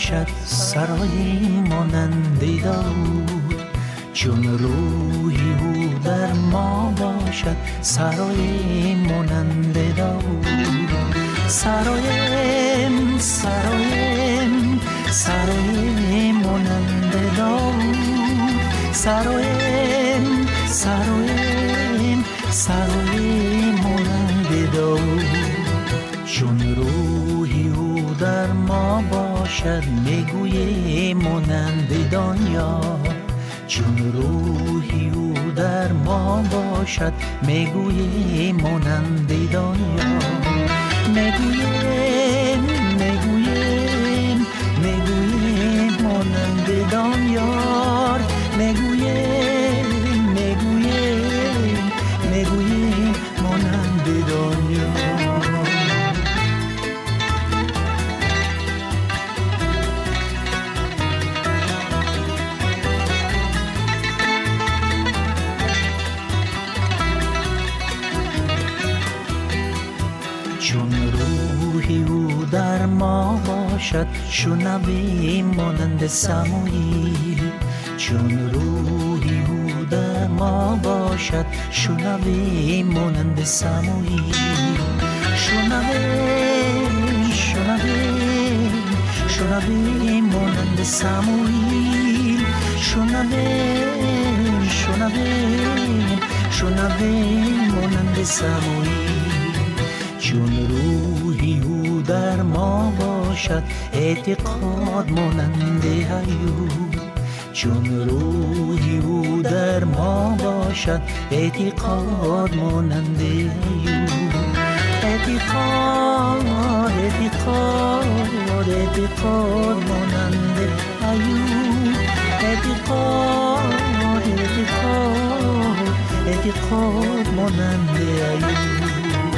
باشد سرای مانند داود، چون روحی او در ما باشد سرای مانند داود. سرایم سرایم سرای مانند داود، سرایم سرایم سرای مانند داود. چون روحی او در ما باشد میگوی مانند دنیا، چون روحی او در ما باشد میگوی مانند دنیا. میگویم میگویم میگویم مانند دنیا، میگویم میگویم میگویم مانند دنیا. چون روحی او در ما باشد شنویم مانند سموئیل، چون روحی او در ما باشد شنویم مانند سموئیل. شنویم شنویم شنویم مانند سموئیل، شنویم شنویم شنویم مانند سموئیل. چون روحی او در ما باشد اعتقاد مانند ایوب، چون روحی او در ما باشد اعتقاد مانند ایوب. اعتقاد اعتقاد اعتقاد مانند ایوب، اعتقاد اعتقاد اعتقاد مانند ایوب.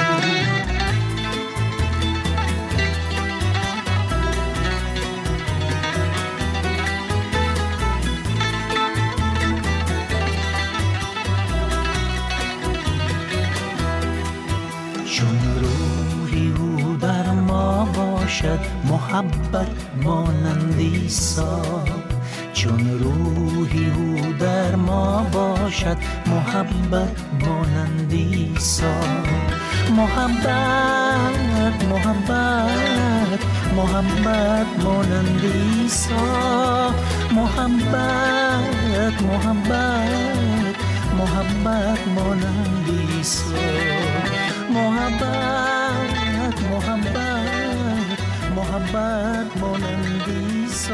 چون روحی او در ما باشد محبت مانند عیسی، چون روحی او در ما باشد محبت مانند عیسی. محبت محبت محبت مانند عیسی، محبت محبت محبت مانند عیسی. محبت محبت محبت مانند عیسی،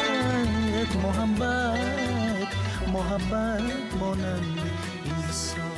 محبت محبت محبت مانند عیسی.